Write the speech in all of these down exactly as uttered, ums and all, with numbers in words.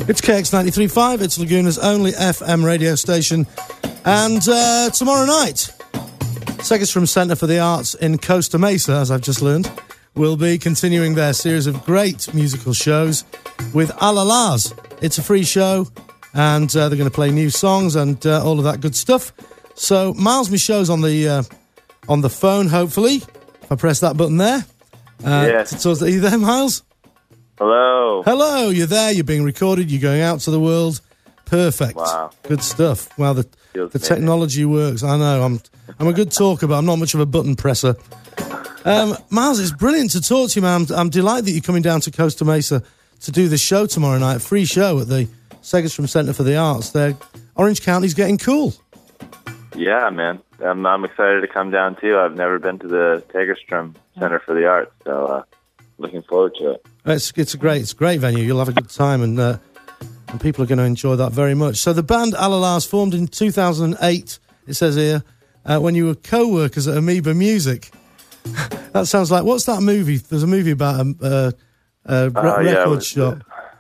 It's K X ninety-three point five, it's Laguna's only F M radio station. And uh, tomorrow night, Segerstrom Centre for the Arts in Costa Mesa, as I've just learned, will be continuing their series of great musical shows with Alalaz. It's a free show, and uh, they're going to play new songs and uh, all of that good stuff. So Miles Michaud's on the uh, on the phone, hopefully. If I press that button there. Uh, yes. Are you there, Miles? Hello. Hello, you're there, you're being recorded, you're going out to the world. Perfect. Wow. Good stuff. Wow, the, Feels the amazing. technology works. I know, I'm I'm a good talker, but I'm not much of a button presser. Um, Miles, it's brilliant to talk to you, man. I'm, I'm delighted that you're coming down to Costa Mesa to do this show tomorrow night. Free show at the Segerstrom Centre for the Arts. There, Orange County's getting cool. Yeah, man. I'm, I'm excited to come down, too. I've never been to the Segerstrom Center for the Arts, so uh, looking forward to it. It's it's a great it's a great venue. You'll have a good time, and uh, and people are going to enjoy that very much. So the band Alalaz formed in two thousand eight. It says here uh, when you were co-workers at Amoeba Music. That sounds like, what's that movie? There's a movie about a, a, a re- Uh, yeah, record was- shop.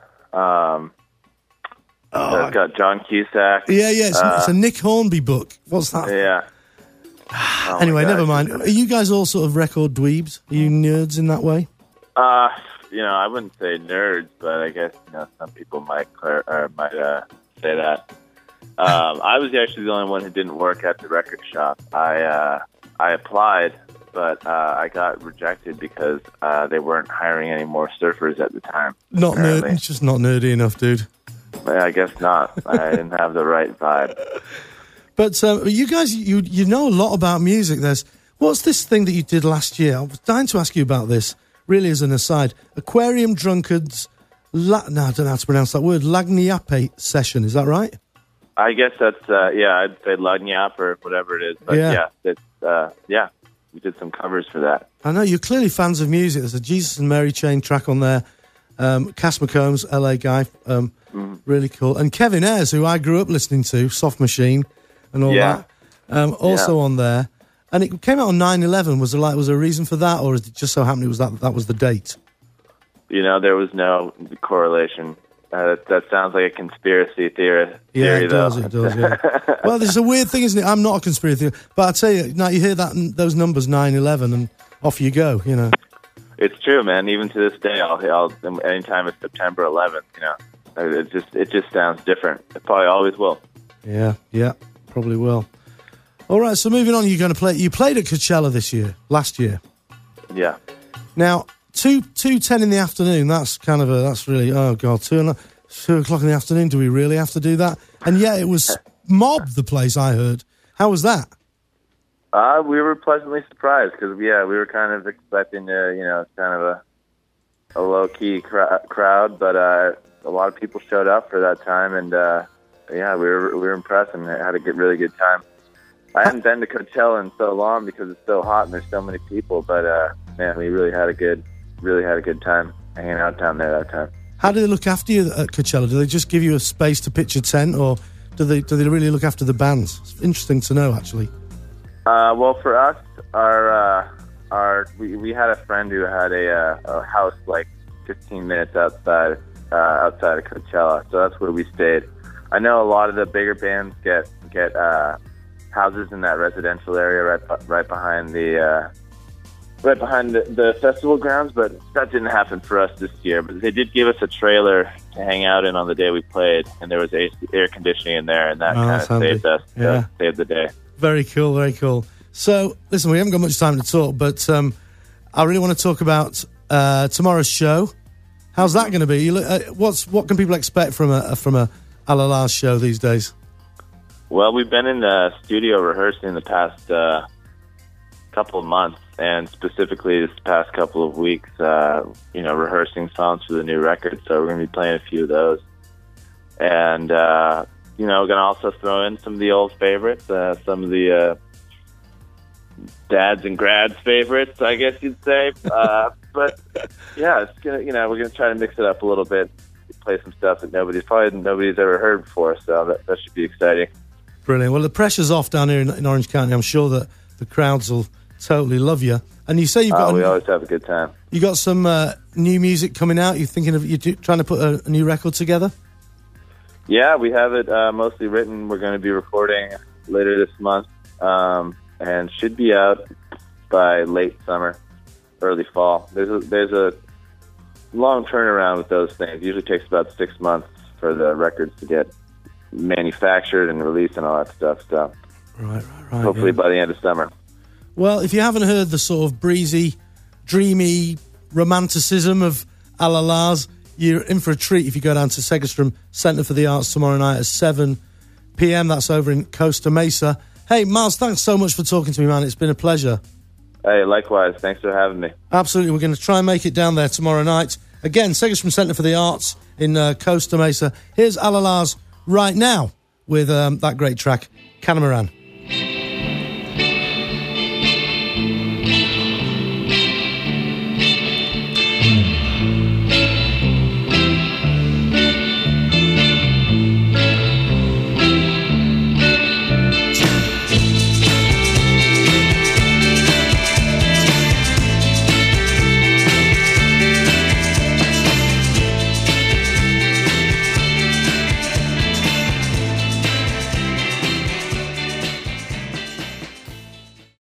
Um, Oh, it's got John Cusack. yeah, yeah. It's, uh, it's a Nick Hornby book. What's that? Yeah. Oh my Anyway, God. never mind. Are you guys all sort of record dweebs? Are you nerds in that way? Uh, you know, I wouldn't say nerds, but I guess, you know, some people might clar- or might uh, say that. Um, I was actually the only one who didn't work at the record shop. I uh, I applied, but uh, I got rejected because uh, they weren't hiring any more surfers at the time. Not nerd. apparently. It's just not nerdy enough, dude. But I guess not. I didn't have the right vibe. But um, you guys, you you know a lot about music. There's what's this thing that you did last year? I was dying to ask you about this. Really, as an aside, Aquarium Drunkards. La- no, I don't know how to pronounce that word. Lagniappe session. Is that right? I guess that's, uh, yeah, I'd say Lagniappe or whatever it is. But Yeah. yeah, it's, uh, yeah, we did some covers for that. I know you're clearly fans of music. There's a Jesus and Mary Chain track on there. Um, Cass McCombs, L A guy, um, Mm-hmm. really cool. And Kevin Ayers, who I grew up listening to, Soft Machine, and all Yeah. that, um, also Yeah. on there. And it came out on nine eleven. Was there like was there a reason for that, or did it just so happened it was that that was the date? You know, there was no correlation. Uh, that, that sounds like a conspiracy theory. Yeah, theory, it does. though. It does. Yeah. Well, there's a weird thing, isn't it? I'm not a conspiracy theorist, but I tell you, now you hear that those numbers nine eleven, and off you go. You know. It's true, man. Even to this day, I'll, I'll anytime it's September eleventh, you know, it just it just sounds different. It probably always will. Yeah, yeah, probably will. All right, so moving on, you're going to play. You played at Coachella this year, last year. Yeah. Now, two two ten in the afternoon. That's kind of a. That's really. Oh god, two and two o'clock in the afternoon. Do we really have to do that? And yeah, it was mobbed. The place I heard. How was that? Uh, we were pleasantly surprised because, yeah, we were kind of expecting, uh, you know, kind of a a low key cr- crowd, but uh, a lot of people showed up for that time, and uh, yeah, we were we were impressed and had a good, really good time. I hadn't been to Coachella in so long because it's so hot and there's so many people, but uh, man, we really had a good, really had a good time hanging out down there that time. How do they look after you at Coachella? Do they just give you a space to pitch a tent, or do they do they really look after the bands? It's interesting to know, actually. Uh, well, for us, our uh, our we, we had a friend who had a, uh, a house like fifteen minutes outside uh, outside of Coachella, so that's where we stayed. I know a lot of the bigger bands get get uh, houses in that residential area right right behind the uh, right behind the, the festival grounds, but that didn't happen for us this year. But they did give us a trailer to hang out in on the day we played, and there was air conditioning in there, and that Oh, kind of that's handy. saved us, Yeah. uh, saved the day. Very cool, very cool. So, listen, we haven't got much time to talk, but um, I really want to talk about uh, tomorrow's show. How's that going to be? You look, uh, what's what can people expect from a from a Alalaz show these days? Well, we've been in the studio rehearsing the past uh, couple of months, and specifically this past couple of weeks, uh, you know, rehearsing songs for the new record. So we're going to be playing a few of those, and uh, you know, we're going to also throw in some of the old favorites, uh, some of the uh, dads and grads favorites, I guess you'd say. Uh, but yeah, it's gonna, you know, we're going to try to mix it up a little bit, play some stuff that nobody's probably nobody's ever heard before. So that, that should be exciting. Brilliant. Well, the pressure's off down here in, in Orange County. I'm sure that the crowds will totally love you. And you say you've got Uh, we a, always have a good time. you got some uh, new music coming out. You're thinking of you trying to put a, a new record together. Yeah, we have it uh, mostly written. We're going to be recording later this month, um, and should be out by late summer, early fall. There's a, there's a long turnaround with those things. It usually takes about six months for the records to get manufactured and released and all that stuff. So right, right, right. Hopefully yeah. by the end of summer. Well, if you haven't heard the sort of breezy, dreamy romanticism of Alalars, you're in for a treat if you go down to Segerstrom Centre for the Arts tomorrow night at seven p.m. That's over in Costa Mesa. Hey, Miles, thanks so much for talking to me, man. It's been a pleasure. Hey, likewise. Thanks for having me. Absolutely. We're going to try and make it down there tomorrow night. Again, Segerstrom Centre for the Arts in uh, Costa Mesa. Here's Alalars right now with um, that great track, Catamaran.